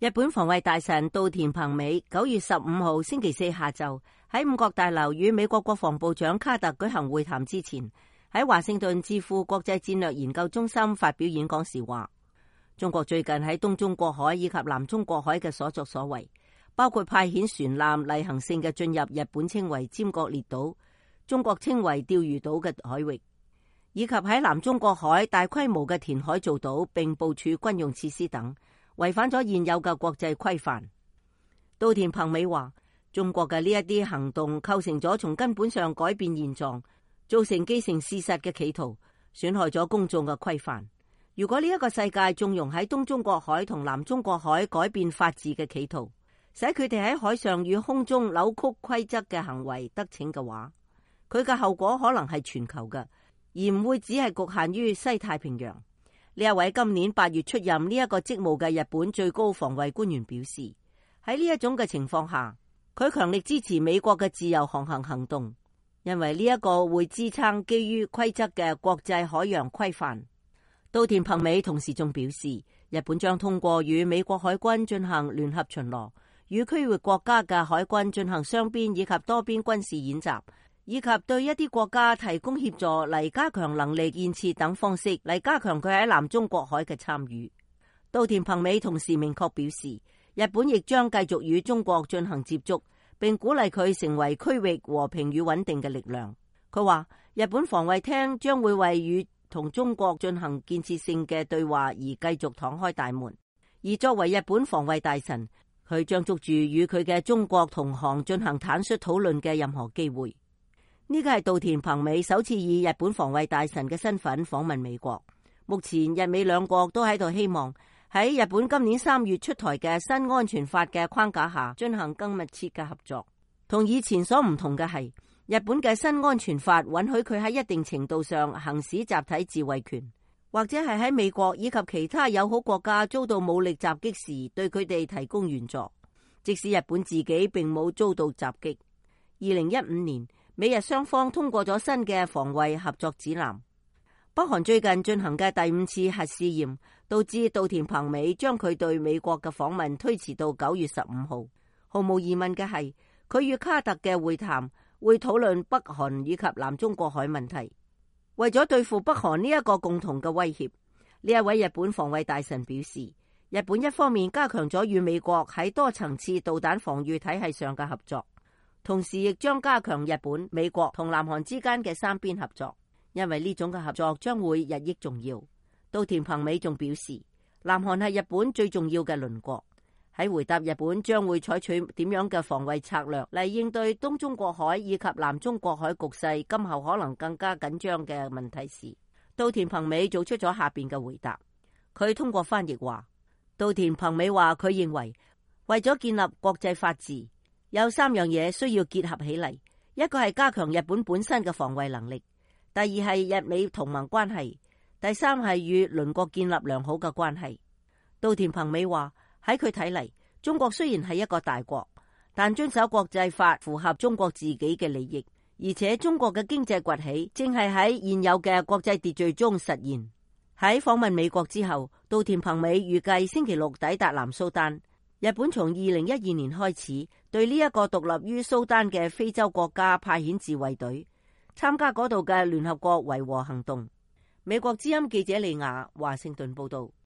日本防衛大臣稻田朋美9月15號星期四下晝喺五角大樓與美國國防部長卡特舉行會談之前，喺華盛頓智庫國際戰略研究中心發表演講時話，中國最近喺東中國海以及南中國海嘅所作所為，包括派遣船艦例行性嘅進入日本稱為尖閣列島、中國稱為釣魚島嘅海域，以及喺南中國海大規模嘅填海造島並部署軍用設施等，違反咗現有嘅國際規範。稻田朋美話，中國嘅呢一啲行動構成咗從根本上改變現狀、造成既成事實嘅企圖，損害咗公眾嘅規範。如果呢一個世界縱容喺東中國海同南中國海改變法治嘅企圖，使佢哋喺海上與空中扭曲規則嘅行為得逞嘅話，佢嘅後果可能係全球嘅，而唔會只係局限於西太平洋。呢一位今年8月出任呢一個職務嘅日本最高防衛官員表示，喺呢一種嘅情況下，佢強力支持美國嘅自由航行行動，因為呢一個會支撐基於規則嘅國際海洋規範。稻田朋美同時仲表示，日本將通過與美國海軍進行聯合巡邏，與區域國家嘅海軍進行雙邊以及多邊軍事演習，以及對一啲國家提供協助嚟加強能力建設等方式嚟加強佢喺南中國海嘅參與。稻田朋美同時明確表示，日本亦將繼續與中國進行接觸，並鼓勵佢成為區域和平與穩定嘅力量。佢話，日本防衛廳將會為與同中國進行建設性嘅對話而繼續敞開大門。而作為日本防衛大臣，佢將捉住與佢嘅中國同行進行坦率討論嘅任何機會。呢個係稻田朋美首次以日本防衛大臣嘅身份訪問美國。目前日美兩國都喺度希望喺日本今年3月出台嘅新安全法嘅框架下進行更密切嘅合作。同以前所唔同嘅係，日本嘅新安全法允許佢喺一定程度上行使集體自衛權，或者係喺美國以及其他友好國家遭到武力襲擊時對佢哋提供援助，即使日本自己並冇遭到襲擊。2015年，美日雙方通過咗新嘅防衛合作指南。北韓最近進行嘅第5次核試驗，導致稻田朋美將佢對美國嘅訪問推遲到9月15號。毫無疑問嘅係，佢與卡特嘅會談會討論北韓以及南中國海問題。為咗對付北韓呢一個共同嘅威脅，呢一位日本防衛大臣表示，日本一方面加強咗與美國喺多層次導彈防禦體系上嘅合作，同時亦將加強日本、美國同南韓之間嘅3邊合作，因為呢種嘅合作將會日益重要。稻田朋美仲表示，南韓係日本最重要嘅鄰國。喺回答日本將會採取點樣嘅防衛策略嚟應對東中國海以及南中國海局勢今後可能更加緊張嘅問題時，稻田朋美做出咗下邊嘅回答。佢通過翻譯話，稻田朋美話佢認為為咗建立國際法治，有3樣嘢需要結合起嚟，一個係加強日本本身嘅防衛能力，第二係日美同盟關係，第3係與鄰國建立良好嘅關係。稻田朋美話，喺佢睇嚟，中國雖然係一個大國，但遵守國際法符合中國自己嘅利益，而且中國嘅經濟崛起正係喺現有嘅國際秩序中實現。喺訪問美國之後，稻田朋美預計星期6抵達南蘇丹。日本從2012年開始對呢一個獨立於蘇丹嘅非洲國家派遣自衛隊，參加嗰度嘅聯合國維和行動。美國之音記者利亞華盛頓報道。